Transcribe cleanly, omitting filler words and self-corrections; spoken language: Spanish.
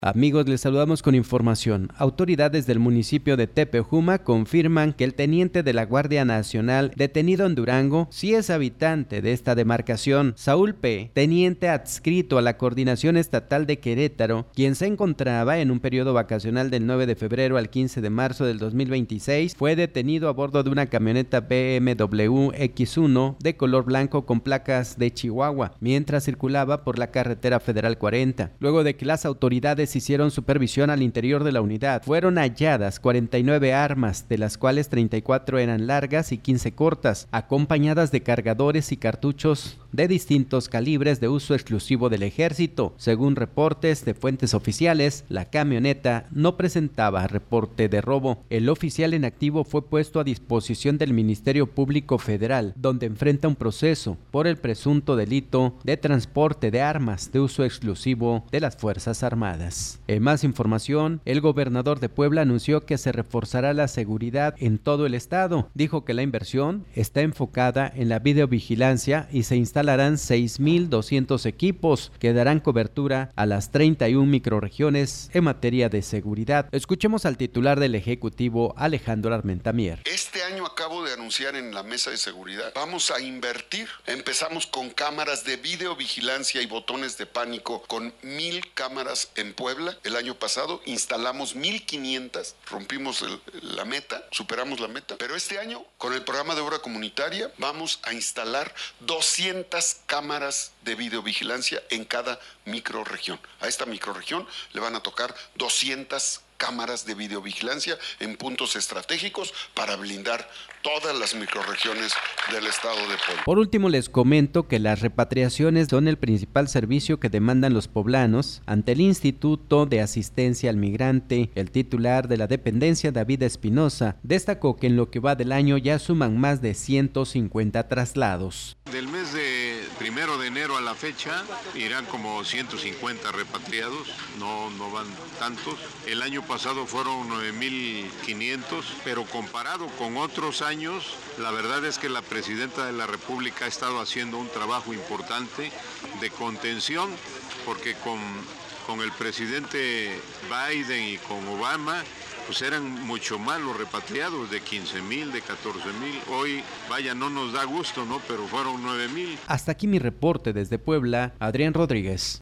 Amigos, les saludamos con información. Autoridades del municipio de Tepejuma confirman que el teniente de la Guardia Nacional detenido en Durango sí es habitante de esta demarcación. Saúl P., teniente adscrito a la Coordinación Estatal de Querétaro, quien se encontraba en un periodo vacacional del 9 de febrero al 15 de marzo del 2026, fue detenido a bordo de una camioneta BMW X1 de color blanco con placas de Chihuahua, mientras circulaba por la carretera federal 40. Luego de que las autoridades hicieron supervisión al interior de la unidad, fueron halladas 49 armas, de las cuales 34 eran largas y 15 cortas, acompañadas de cargadores y cartuchos de distintos calibres de uso exclusivo del ejército. Según reportes de fuentes oficiales, la camioneta no presentaba reporte de robo. El oficial en activo fue puesto a disposición del Ministerio Público Federal, donde enfrenta un proceso por el presunto delito de transporte de armas de uso exclusivo de las Fuerzas Armadas. En más información, el gobernador de Puebla anunció que se reforzará la seguridad en todo el estado. Dijo que la inversión está enfocada en la videovigilancia y se instalarán 6,200 equipos que darán cobertura a las 31 microrregiones en materia de seguridad. Escuchemos al titular del Ejecutivo, Alejandro Armentamier. Este año acabo de anunciar en la mesa de seguridad, vamos a invertir. Empezamos con cámaras de videovigilancia y botones de pánico con 1,000 cámaras en Puebla. El año pasado instalamos 1,500, rompimos la meta, superamos la meta, pero este año con el programa de obra comunitaria vamos a instalar 200 cámaras de videovigilancia en cada microrregión. A esta microrregión le van a tocar 200 cámaras de videovigilancia en puntos estratégicos para blindar todas las microrregiones del estado de Puebla. Por último, les comento que las repatriaciones son el principal servicio que demandan los poblanos ante el Instituto de Asistencia al Migrante. El titular de la dependencia, David Espinosa, destacó que en lo que va del año ya suman más de 150 traslados. Del mes de 1 de enero a la fecha irán como 150 repatriados, no van tantos. El año pasado fueron 9,500, pero comparado con otros años, la verdad es que la presidenta de la República ha estado haciendo un trabajo importante de contención, porque con el presidente Biden y con Obama, pues eran mucho más los repatriados, de 15,000, de 14,000. Hoy, vaya, no nos da gusto, ¿no? Pero fueron 9,000. Hasta aquí mi reporte desde Puebla, Adrián Rodríguez.